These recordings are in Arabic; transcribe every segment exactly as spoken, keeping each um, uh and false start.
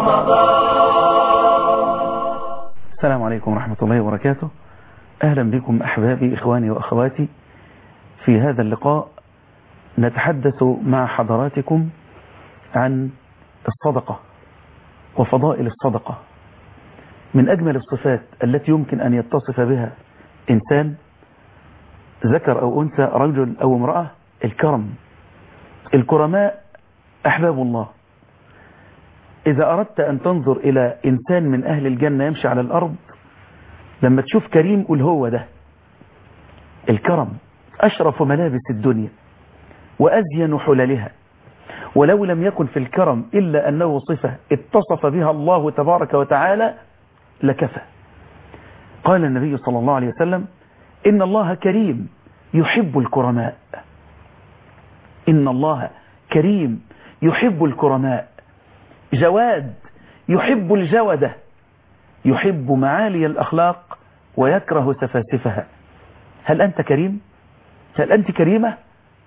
السلام عليكم ورحمة الله وبركاته. أهلا بكم أحبابي إخواني وأخواتي في هذا اللقاء. نتحدث مع حضراتكم عن الصدقة وفضائل الصدقة. من أجمل الصفات التي يمكن أن يتصف بها إنسان ذكر أو أنثى، رجل أو امرأة، الكرم. الكرماء أحباب الله. إذا أردت أن تنظر إلى إنسان من أهل الجنة يمشي على الأرض، لما تشوف كريم قل هو ده. الكرم أشرف ملابس الدنيا وأزين حللها، ولو لم يكن في الكرم إلا أنه صفة اتصف بها الله تبارك وتعالى لكفى. قال النبي صلى الله عليه وسلم: إن الله كريم يحب الكرماء. إن الله كريم يحب الكرماء، جواد يحب الجودة، يحب معالي الأخلاق ويكره سفاسفها. هل أنت كريم؟ هل أنت كريمة؟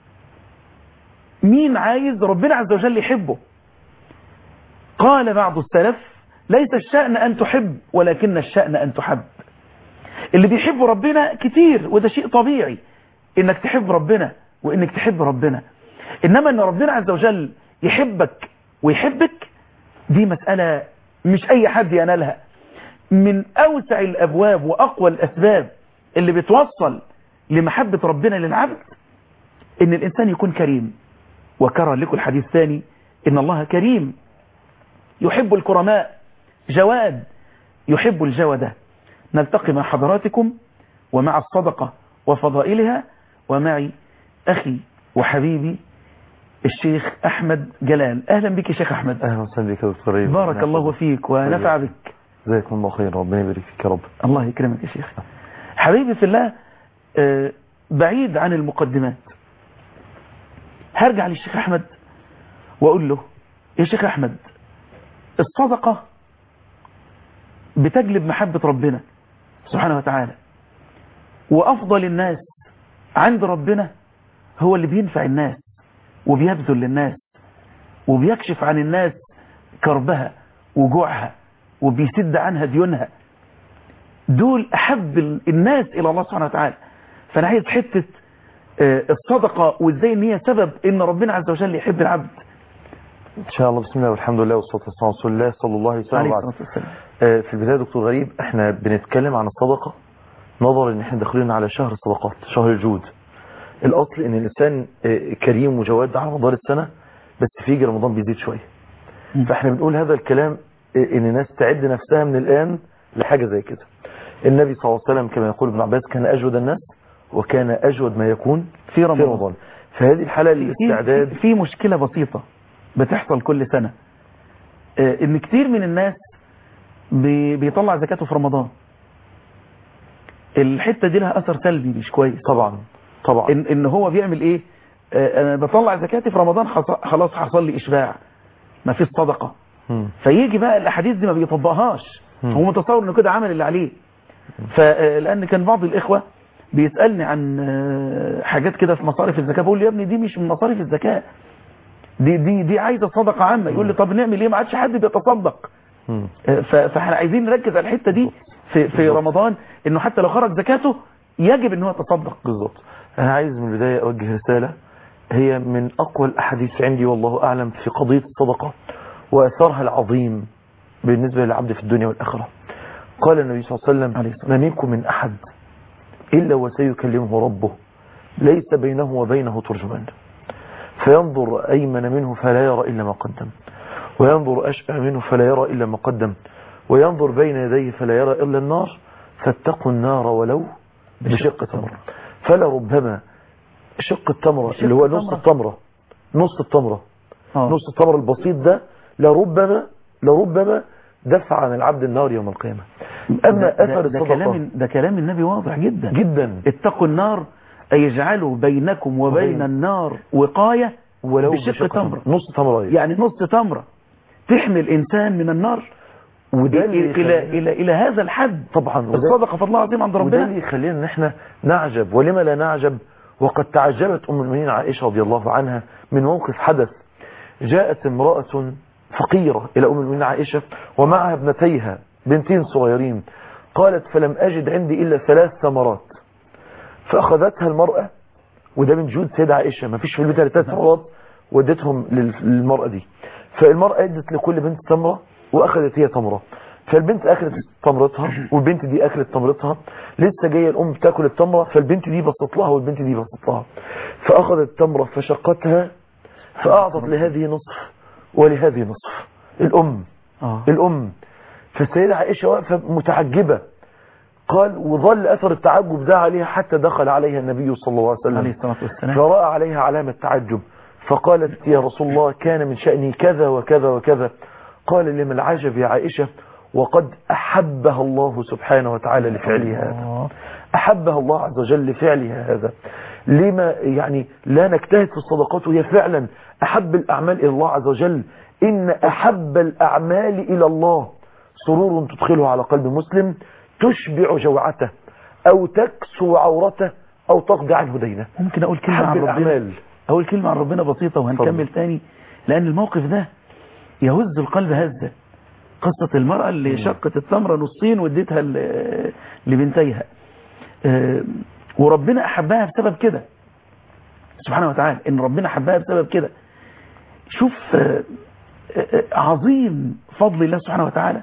مين عايز ربنا عز وجل يحبه؟ قال بعض السلف: ليس الشأن أن تحب ولكن الشأن أن تحب. اللي بيحب ربنا كتير، وده شيء طبيعي إنك تحب ربنا وإنك تحب ربنا، إنما أن ربنا عز وجل يحبك ويحبك دي مسألة مش أي حد ينالها. من أوسع الأبواب وأقوى الأسباب اللي بتوصل لمحبة ربنا للعبد إن الإنسان يكون كريم. وكرر لكم الحديث الثاني: إن الله كريم يحب الكرماء، جواد يحب الجودة. نلتقي مع حضراتكم ومع الصدقة وفضائلها، ومعي أخي وحبيبي الشيخ أحمد جلال. أهلا بك يا شيخ أحمد. أهلا وسهلا بك يا دكتور. بارك الله فيك ونفع بك. جزاكم الله خير، ربنا يبارك فيك يا رب. الله يكرمك يا شيخ. حبيبي في الله، بعيد عن المقدمات، هرجع للشيخ أحمد وأقول له: يا شيخ أحمد، الصدقة بتجلب محبة ربنا سبحانه وتعالى، وأفضل الناس عند ربنا هو اللي بينفع الناس وبيبذل للناس وبيكشف عن الناس كربها وجوعها وبيسد عنها ديونها. دول أحب الناس إلى الله سبحانه وتعالى. فأنا عايز حتة الصدقة وإزاي إن هي سبب إن ربنا عز وجل يحب العبد. إن شاء الله. بسم الله والحمد لله والصلاة والسلام على رسول الله صلى الله عليه وسلم. في البداية دكتور غريب، احنا بنتكلم عن الصدقة نظرا ان احنا داخلين على شهر الصدقات، شهر الجود. الأصل ان الإنسان كريم وجواد على مدار السنة، بس في رمضان بيزيد شوية. فاحنا بنقول هذا الكلام ان الناس تعد نفسها من الآن لحاجة زي كده. النبي صلى الله عليه وسلم كما يقول ابن عباس كان أجود الناس وكان أجود ما يكون في رمضان, في رمضان. فهذه الحالة الاستعداد. في مشكلة بسيطة بتحصل كل سنة، ان كتير من الناس بيطلع زكاته في رمضان. الحتة دي لها أثر سلبي مش كويس. طبعا طبعا. إن, إن هو بيعمل إيه؟ أنا بطلع زكاتي في رمضان، خلاص حصل لي إشباع، ما فيش صدقة. م. فيجي بقى الأحاديث دي ما بيطبقهاش، م. هو متصور إنه كده عمل اللي عليه. فلأن كان بعض الإخوة بيسألني عن حاجات كده في مصارف الزكاة، بقول له: يا ابني دي مش من مصارف الزكاة، دي دي دي عايزة صدقة عامة. يقول لي: طب نعمل إيه؟ ما عادش حد بيتصدق. فاحنا عايزين نركز على الحتة دي في في رمضان، انه حتى لو خرج زكاته يجب ان هو يتصدق. بالظبط. انا عايز من البداية اوجه رسالة هي من اقوى الاحاديث عندي والله اعلم في قضية الصدقة واثرها العظيم بالنسبة للعبد في الدنيا والاخرة. قال النبي صلى الله عليه وسلم: ما منكم من احد الا وسيكلمه ربه ليس بينه وبينه ترجمان، فينظر ايمن منه فلا يرى الا ما قدم، وينظر أشبه منه فلا يرى إلا ما قدم، وينظر بين يديه فلا يرى إلا النار، فاتقوا النار ولو بشق تمرة. فلربما شق التمرة اللي هو نص التمرة نص التمرة آه. نص التمرة البسيط ده لربما لربما دفع عن العبد النار يوم القيامة. أما أثر الصدقة، ده كلام, ده كلام النبي واضح جدا جدا. اتقوا النار أي يجعلوا بينكم وبين, وبين النار وقاية ولو بشق تمرة. نص تمرة يعني نص تمرة تحمي الإنسان من النار، وده إلى, إلى, إلى, إلى هذا الحد. طبعا الصدقة فضلها عظيم عند ربنا. وده اللي يخلينا ان احنا نعجب، ولما لا نعجب وقد تعجبت أم المؤمنين عائشة رضي الله عنها من موقف حدث. جاءت امرأة فقيرة إلى أم المؤمنين عائشة ومعها ابنتيها بنتين صغيرين. قالت فلم أجد عندي إلا ثلاث ثمرات، فأخذتها المرأة، وده من جود سيدة عائشة، ما فيش في البيت ثلاث ثمرات، ودتهم للمرأة دي. فالمرأة ادت لكل بنت تمرة وأخذت هي تمرة، فالبنت أكلت تمرتها والبنت دي أكلت تمرتها، لسه جاية الأم تاكل التمرة، فالبنت دي بسط لها والبنت دي بسط لها، فأخذت التمرة فشقتها فأعطت لهذه نصف ولهذه نصف. الأم آه. الأم فالسيدة عائشة واقفة متعجبة. قال وظل أثر التعجب ده عليها حتى دخل عليها النبي صلى الله عليه وسلم عليه الصلاة والسلام، فرأى عليها علامة تعجب، فقالت يا رسول الله كان من شأني كذا وكذا وكذا. قال لما العجب يا عائشة وقد أحبها الله سبحانه وتعالى لفعلها هذا، أحبها الله عز وجل لفعلها هذا. لما يعني لا نجتهد في الصدقات وهي فعلا أحب الأعمال إلى الله عز وجل. إن أحب الأعمال إلى الله سرور تدخله على قلب مسلم تشبع جوعته أو تكسو عورته أو تقضي عنه دينه. ممكن أقول كلمة عن ربنا، أقول كلمة عن ربنا بسيطة وهنكمل تاني، لأن الموقف ده يهز القلب هزة. قصة المرأة اللي م. شقت التمرة نصين واديتها لبنتيها، وربنا أحبها بسبب كده سبحانه وتعالى، إن ربنا أحبها بسبب كده. شوف عظيم فضل الله سبحانه وتعالى،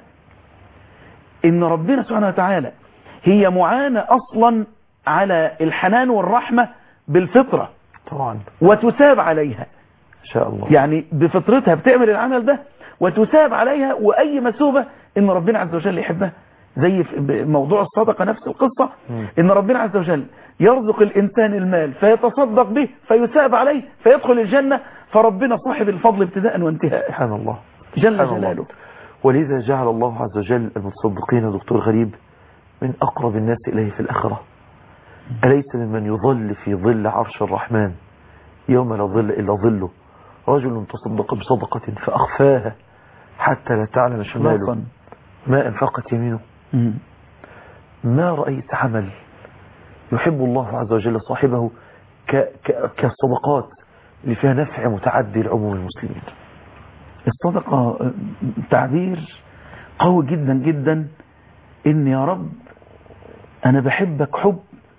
إن ربنا سبحانه وتعالى هي معانة أصلا على الحنان والرحمة بالفطرة طبعا، وتساب عليها إن شاء الله، يعني بفطرتها بتعمل العمل ده وتساب عليها، وأي مسوبة إن ربنا عز وجل يحبها. زي في موضوع الصدقة نفس القصة، م. إن ربنا عز وجل يرزق الإنسان المال فيتصدق به فيساب عليه فيدخل الجنة، فربنا صاحب الفضل ابتداء وانتهاء سبحان الله جل جلاله الله. ولذا جعل الله عز وجل المتصدقين دكتور غريب من أقرب الناس إليه في الآخرة. أليس ممن يظل في ظل عرش الرحمن يوم لا ظل إلا ظله رجل تصدق بصدقة فأخفاها حتى لا تعلم شماله ما أنفقت يمينه. ما رأيت عمل يحب الله عز وجل صاحبه كالصدقات اللي فيها نفع متعدي لعموم المسلمين. الصدقة تعبير قوي جدا جدا، إن يا رب أنا بحبك حب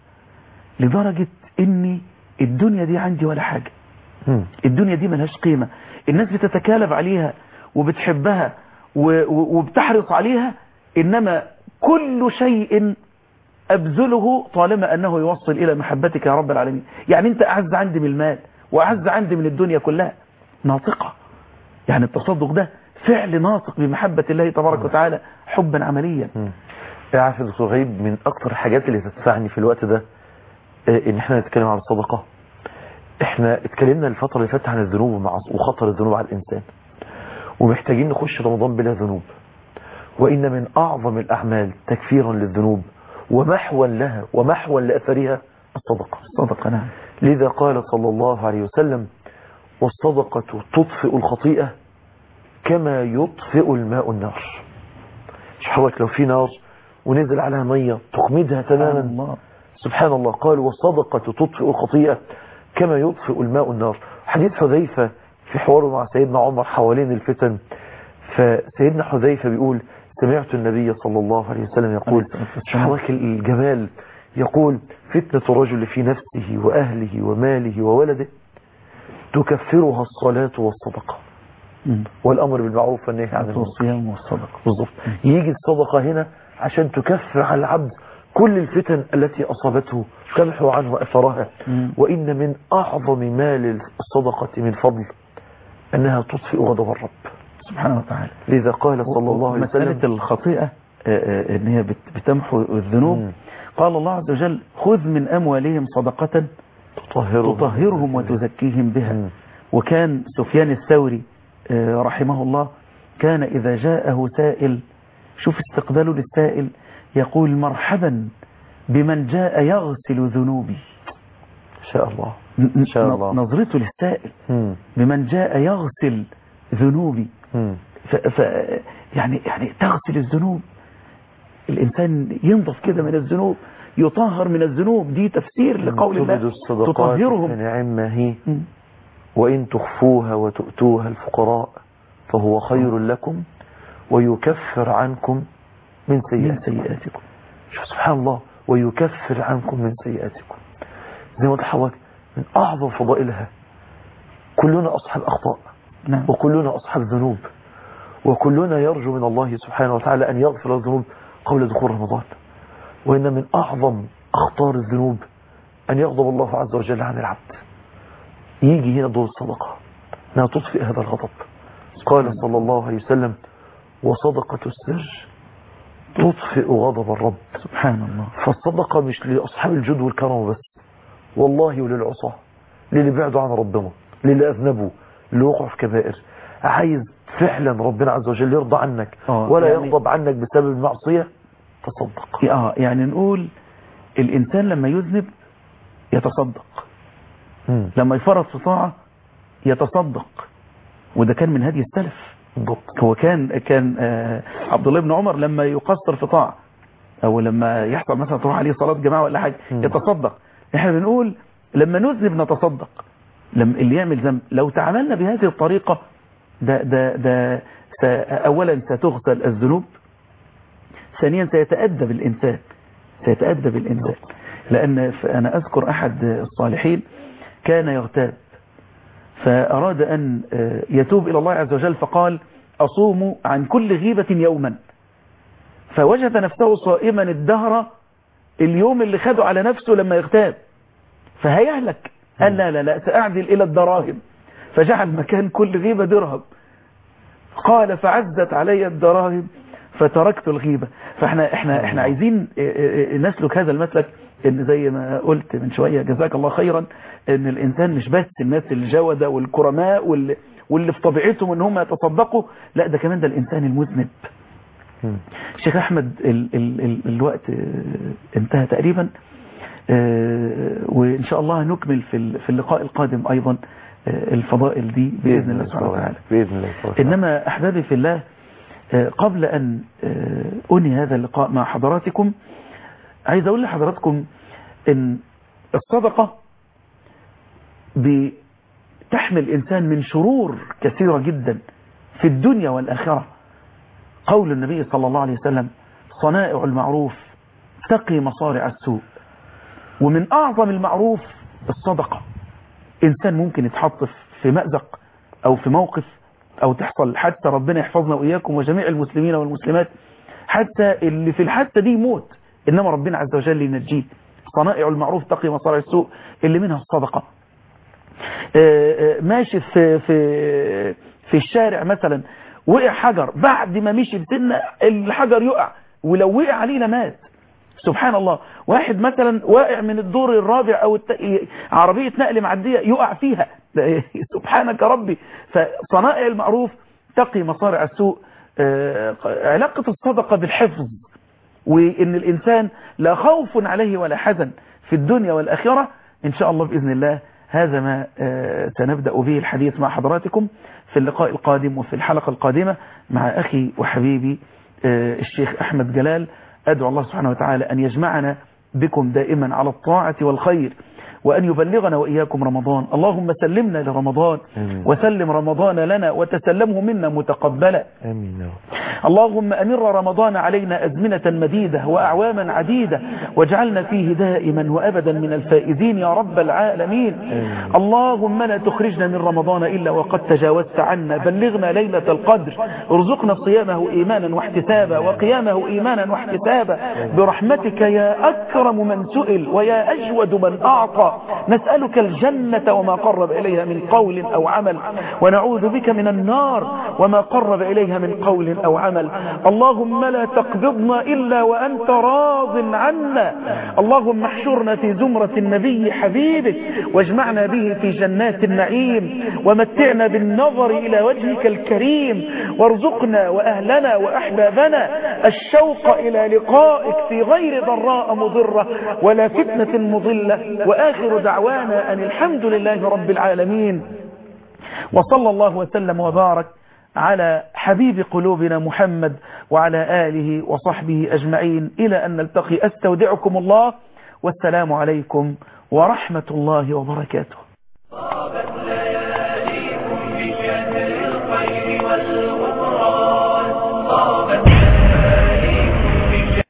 لدرجة إني الدنيا دي عندي ولا حاجة، الدنيا دي ملهاش قيمة، الناس بتتكالب عليها وبتحبها وبتحرص عليها، إنما كل شيء أبذله طالما أنه يوصل إلى محبتك يا رب العالمين. يعني أنت أعز عندي من المال وأعز عندي من الدنيا كلها. ناطقة، يعني التصدق ده فعل ناطق بمحبة الله تبارك وتعالى حبا عمليا. عارف يا دكتور غريب، من أكتر الحاجات اللي تدفعني في الوقت ده إن احنا نتكلم عن الصدقة. احنا اتكلمنا الفترة اللي فاتت عن الذنوب وخطر الذنوب على الإنسان، ومحتاجين نخش رمضان بلا ذنوب، وإن من أعظم الأعمال تكفيرا للذنوب ومحوا لها ومحوا لأثرها الصدقة. الصدقة نعم. لذا قال صلى الله عليه وسلم والصدقة تطفئ الخطيئة كما يطفئ الماء النار. مش حضرتك لو في نار ونزل عليها مية تخمدها تماما؟ الله. سبحان الله. قال والصدقة تطفئ الخطيئة كما يطفئ الماء النار. حديث حذيفة في حواره مع سيدنا عمر حوالين الفتن، فسيدنا حذيفة بيقول سمعت النبي صلى الله عليه وسلم يقول حضرتك الجمال، يقول فتنة الرجل في نفسه وأهله وماله وولده تكفرها الصلاة والصدقة والأمر بالمعروف والنهي عن المنكر والصيام والصدقة. بالضبط. يجي الصدقة هنا عشان تكفر على العبد كل الفتن التي أصابته، تمحو عنه أثرها. وإن من أعظم مال الصدقة من فضل أنها تطفئ غضب الرب سبحانه وتعالى. لذا قال صلى الله عليه وسلم مسألة الخطيئة ان هي بتمحو الذنوب. مم. قال الله عز وجل خذ من أموالهم صدقة تطهرهم, تطهرهم وتزكيهم بها. مم. وكان سفيان الثوري رحمه الله كان إذا جاءه سائل، شوف استقباله للسائل، يقول مرحبا بمن جاء يغسل ذنوبي. إن شاء الله إن شاء الله. نظرته للسائل مم. بمن جاء يغسل ذنوبي. ف... ف... يعني يعني تغسل الذنوب، الإنسان ينضف كده من الذنوب، يطهر من الذنوب. دي تفسير لقول الله تطهرهم نعمة هي وإن تخفوها وتؤتوها الفقراء فهو خير لكم ويكفر عنكم من سيئاتكم. شوف سبحان الله، ويكفر عنكم من سيئاتكم. زي ما تحوك من أعظم فضائلها، كلنا أصحاب أخطاء نعم. وكلنا أصحاب ذنوب، وكلنا يرجو من الله سبحانه وتعالى أن يغفر الذنوب قبل دخول رمضان. وإن من أعظم أخطار الذنوب أن يغضب الله عز وجل عن العبد. يجي هنا دور الصدقة أنها تطفئ هذا الغضب. قال صلى الله عليه وسلم: وصدقة السر تطفئ غضب الرب. سبحان الله. فالصدقة مش لأصحاب الجود والكرم بس، والله وللعصاة، للي بعدوا عن ربنا، للي أذنبوا، اللي وقعوا في كبائر. عايز فعلا ربنا عز وجل يرضى عنك ولا يعني يغضب عنك بسبب المعصية، تصدق. اه يعني نقول الإنسان لما يذنب يتصدق، مم. لما يفرط في طاعة يتصدق. وده كان من هدي السلف. بالضبط. هو كان كان آه عبد الله بن عمر لما يقصر في طاعة او لما يحصل مثلا تروح عليه صلاة جماعة ولا حاجة يتصدق. احنا بنقول لما نذنب نتصدق. لما اللي يعمل ذنب لو تعاملنا بهذه الطريقة ده ده ده اولا ستغسل الذنوب، ثانيا سيتأدب الانسان سيتأدب الانسان لان انا اذكر احد الصالحين كان يغتاب، فأراد أن يتوب إلى الله عز وجل، فقال: أصوم عن كل غيبة يوما. فوجد نفسه صائما الدهر اليوم اللي خده على نفسه لما يغتاب، فهيهلك. قال: لا لا لا سأعدل إلى الدراهم، فجعل مكان كل غيبة درهم. قال: فعزت علي الدراهم فتركت الغيبة. فاحنا احنا احنا عايزين نسلك هذا المسلك، ان زي ما قلت من شوية جزاك الله خيرا، ان الانسان مش بس الناس الجودة والكرماء واللي, واللي في طبيعتهم ان هم يتصدقوا، لا ده كمان ده الانسان المذنب. شيخ احمد ال ال ال الوقت انتهى تقريبا، وان شاء الله نكمل في في اللقاء القادم ايضا الفضائل دي باذن الله سبحانه وتعالى. باذن الله. انما احبابي في الله، قبل أن أنهي هذا اللقاء مع حضراتكم، عايز أقول لحضراتكم أن الصدقة بتحمل الإنسان من شرور كثيرة جدا في الدنيا والآخرة. قول النبي صلى الله عليه وسلم: صنائع المعروف تقي مصارع السوء. ومن أعظم المعروف الصدقة. إنسان ممكن يتحط في مأزق أو في موقف أو تحصل حتى، ربنا يحفظنا وإياكم وجميع المسلمين والمسلمات، حتى اللي في الحادثة دي يموت، إنما ربنا عز وجل ينجيه. صنائع المعروف تقي مصارع السوء، اللي منها الصدقة. ماشي في في في الشارع مثلا، وقع حجر، بعد ما مشي بسنة الحجر يقع، ولو وقع عليه لمات. سبحان الله. واحد مثلا واقع من الدور الرابع أو الت... عربية نقل معدية يقع فيها، سبحانك ربي. فصنائع المعروف تقي مصارع السوء. علاقة الصدقة بالحفظ، وإن الإنسان لا خوف عليه ولا حزن في الدنيا والآخرة. إن شاء الله بإذن الله هذا ما سنبدأ به الحديث مع حضراتكم في اللقاء القادم وفي الحلقة القادمة مع أخي وحبيبي الشيخ أحمد جلال. أدعو الله سبحانه وتعالى أن يجمعنا بكم دائما على الطاعة والخير، وأن يبلغنا وإياكم رمضان. اللهم سلمنا لرمضان، وسلم رمضان لنا، وتسلمه منا متقبلا. آمين. اللهم أمر رمضان علينا أزمنة مديدة وأعواما عديدة، واجعلنا فيه دائما وأبدا من الفائزين يا رب العالمين. آمين. اللهم لا تخرجنا من رمضان إلا وقد تجاوزت عنا. بلغنا ليلة القدر، ارزقنا صيامه إيمانا واحتسابا، وقيامه إيمانا واحتسابا، برحمتك يا أكرم من سئل ويا أجود من أعطى. نسألك الجنة وما قرب إليها من قول أو عمل، ونعوذ بك من النار وما قرب إليها من قول أو عمل. اللهم لا تقبضنا إلا وأنت راض عنا. اللهم احشرنا في زمرة النبي حبيبك، واجمعنا به في جنات النعيم، ومتعنا بالنظر إلى وجهك الكريم، وارزقنا وأهلنا وأحبابنا الشوق إلى لقائك في غير ضراء مضرة ولا فتنة مضلة. وآخر دعوانا أن الحمد لله رب العالمين، وصلى الله وسلم وبارك على حبيب قلوبنا محمد وعلى آله وصحبه أجمعين، إلى أن نلتقي. أستودعكم الله، والسلام عليكم ورحمة الله وبركاته.